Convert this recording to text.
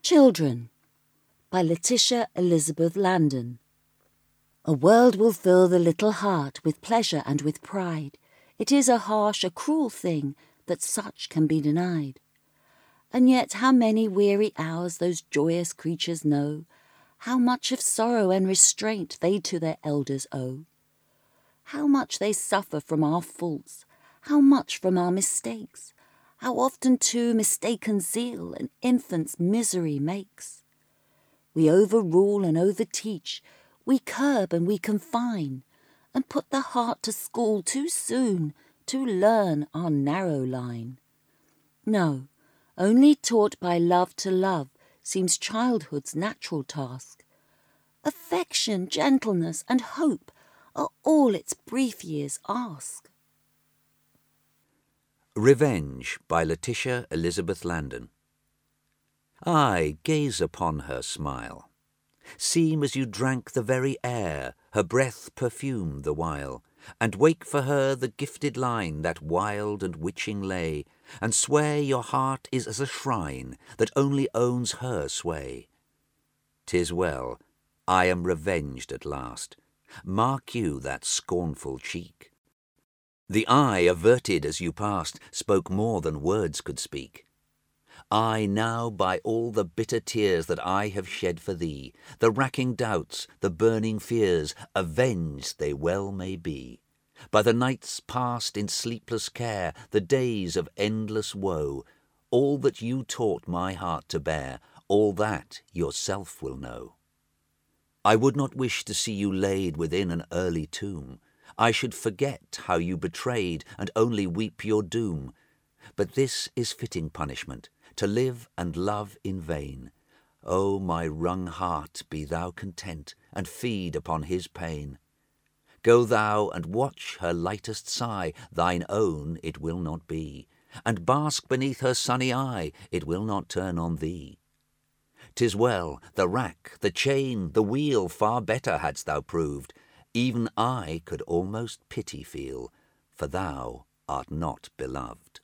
Children by Letitia Elizabeth Landon. A world will fill the little heart with pleasure and with pride. It is a harsh, a cruel thing that such can be denied. And yet how many weary hours those joyous creatures know, how much of sorrow and restraint they to their elders owe. How much they suffer from our faults, how much from our mistakes, how often too mistaken zeal an infant's misery makes. We overrule and overteach, we curb and we confine, and put the heart to school too soon to learn our narrow line. No, only taught by love to love seems childhood's natural task. Affection, gentleness, and hope are all its brief years ask. Revenge by Letitia Elizabeth Landon. Ay, gaze upon her smile. Seem as you drank the very air, her breath perfume the while, and wake for her the gifted line that wild and witching lay, and swear your heart is as a shrine that only owns her sway. 'Tis well, I am revenged at last. Mark you that scornful cheek. The eye averted as you passed spoke more than words could speak. I now, by all the bitter tears that I have shed for thee, the racking doubts, the burning fears, avenged they well may be. By the nights passed in sleepless care, the days of endless woe, all that you taught my heart to bear, all that yourself will know. I would not wish to see you laid within an early tomb. I should forget how you betrayed and only weep your doom. But this is fitting punishment, to live and love in vain. O my wrung heart, be thou content, and feed upon his pain. Go thou and watch her lightest sigh, thine own it will not be, and bask beneath her sunny eye, it will not turn on thee. 'Tis well, the rack, the chain, the wheel far better hadst thou proved. Even I could almost pity feel, for thou art not beloved.